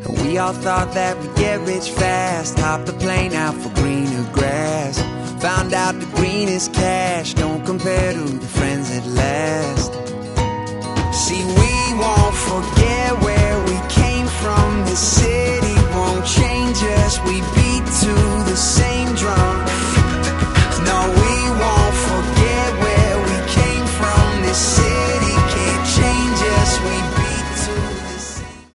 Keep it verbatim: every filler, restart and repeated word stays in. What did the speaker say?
And we all thought that we'd get rich fast, hop the plane out for greener grass. Found out the greenest cash don't compare to the friends that last. See, we won't forget where